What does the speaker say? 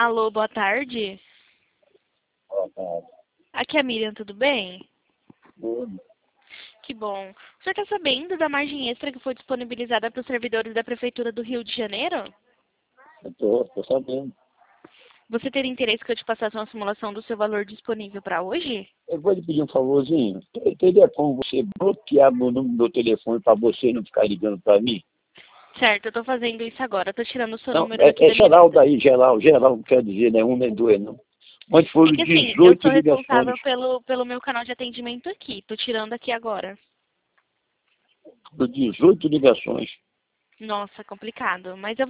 Alô, boa tarde. Boa tarde. Aqui é a Miriam, tudo bem? Tudo. Que bom. O senhor está sabendo da margem extra que foi disponibilizada para os servidores da Prefeitura do Rio de Janeiro? Eu tô sabendo. Você teria interesse que eu te passasse uma simulação do seu valor disponível para hoje? Eu vou lhe pedir um favorzinho. Teria como você bloquear meu número do telefone para você não ficar ligando para mim? Certo, eu estou fazendo isso agora. Estou tirando o seu Não, número aqui é da minha geral lista. daí, geral, não quer dizer, né? Um nem dois, não. Mas É foram que assim, eu 18 sou ligações. responsável pelo meu canal de atendimento aqui. Estou tirando aqui agora. 18 ligações. Nossa, complicado. Mas eu